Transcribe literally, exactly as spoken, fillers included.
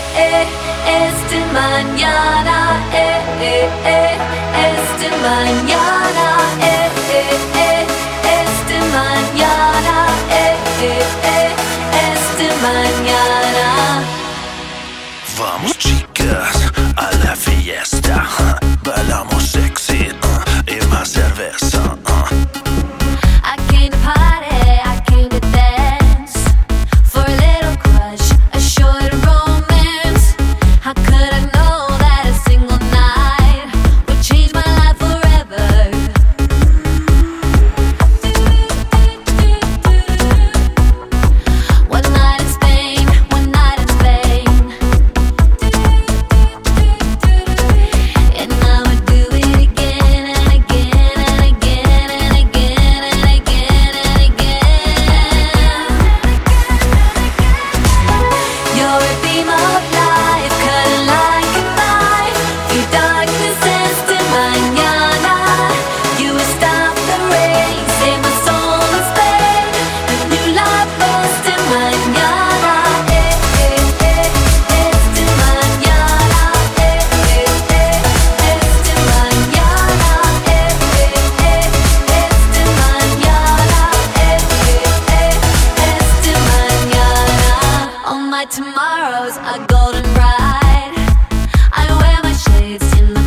eh, este mañana, eh, eh, eh, este mañana, eh, eh, eh, este mañana, eh, eh, eh, este mañana. Vamos chicas a la fiesta, bailamos sexy uh, y más cerveza. Uh. I came to party, I came to dance, for a little crush, a short romance. How could I know that a single night would change my life forever? One night in Spain, one night in Spain, and I would do it again and again and again and again and again and again. You're a beam of light, cutting like a knife through darkness, este mañana. You would stop the rain, save my soul in Spain. A new life, este mañana, eh, eh, eh, este mañana, eh, eh, eh, este mañana, eh, eh, eh, este mañana, eh, eh, eh, este mañana. All my tomorrows are golden bright. I wear my shades in my